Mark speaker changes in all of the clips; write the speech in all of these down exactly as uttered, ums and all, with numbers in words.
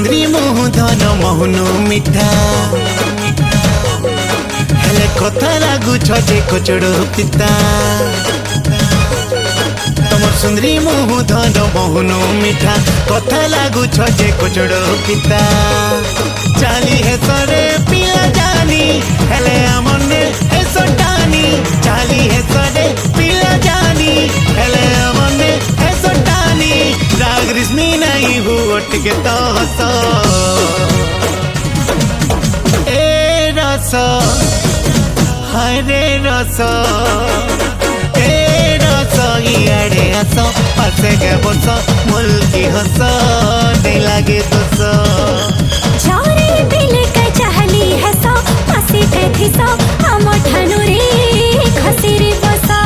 Speaker 1: सुंदरी मुह धन मोहनु मिठा हेले कथा लागुछ जे कचड़ो पिता तमर सुंदरी मुह धन मोहनु मिठा कथा लागुछ जे कचड़ो पिता चाली हे सरे पिला जानी हेले अमने हे सटानी चाली हे सरे पिला जानी हेले अमने हे सटानी राग रिश्मी नहीं हुआ टिके तो हंसो ए रस हाय रे रस ए रस इयाड़े हंसो पासे के बस मुल्की हंसो नहीं लागे दोसो
Speaker 2: झरे बिले का चाहली हसो पासे के थिसो हम ठानु रे खसी रे बसो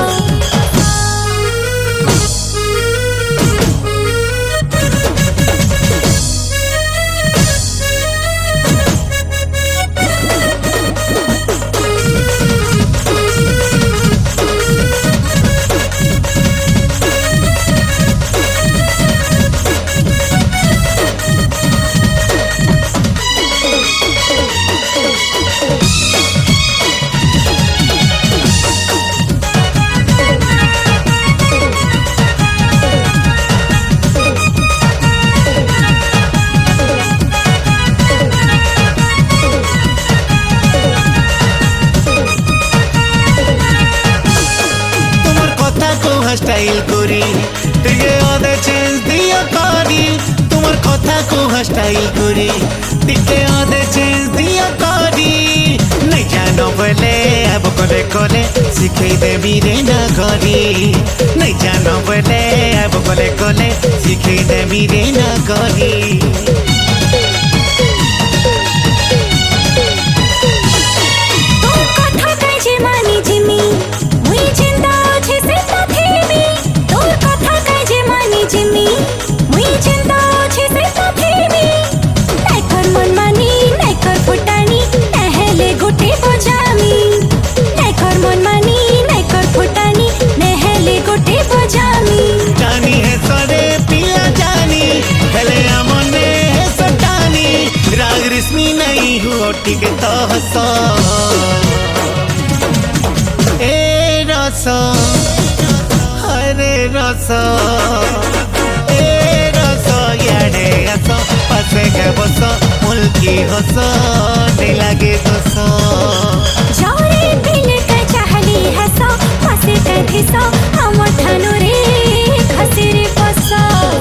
Speaker 1: स्टाइल करी टिके अदे चेंज दिया करी तुमर कथा को स्टाइल करी टिके अदे चेंज दिया करी नहीं जानो बोले अब कोले कोले सिखे देबी रे ना करी नहीं जानो बोले अब कोले कोले सिखे देबी रे ना करी टिके तो हंसो ए रस हरे रस ए रस याडे हंसो पासे के बस मुल्की हंसो नहीं लागे दोसो
Speaker 2: झरे बिले का चाहली हसो पासे के थिसो हम ठानु रे खसी रे बसो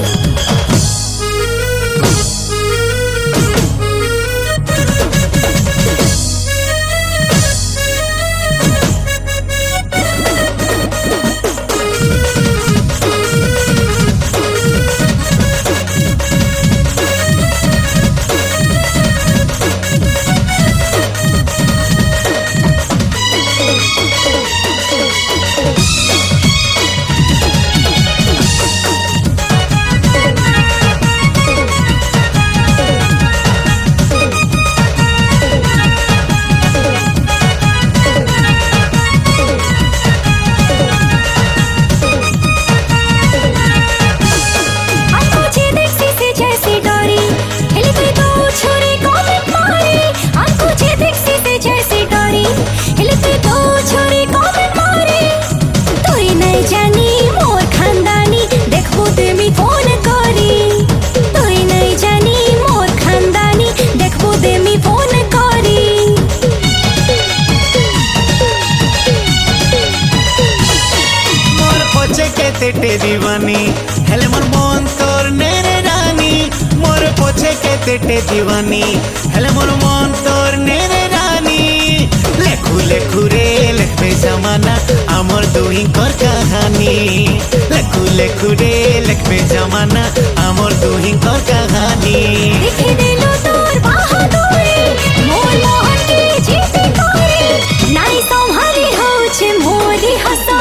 Speaker 1: तेटे दीवानी हेले मोर मन तोर नेरे रानी मोर पोछे के तेटे दीवानी हेले मोर मन तोर नेरे रानी लेखु लेखु रे लेखबे जमाना आमर दुही कर कहानी लेखु लेखु रे लेखबे जमाना आमर दुही कर कहानी
Speaker 2: लिखि देलो तोर बहादुरी मोर मोहन के जीते करे नाई संहारी होछे मोरी हसो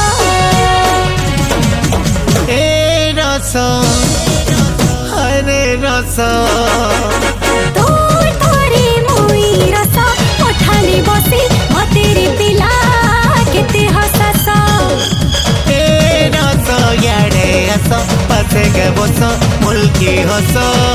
Speaker 1: रस हरे रस
Speaker 2: तोर तोरे मुई रस उठाले बसी मतेरे पिला केते हसस
Speaker 1: ए रस याडे हस पासे के बस मुल्की हस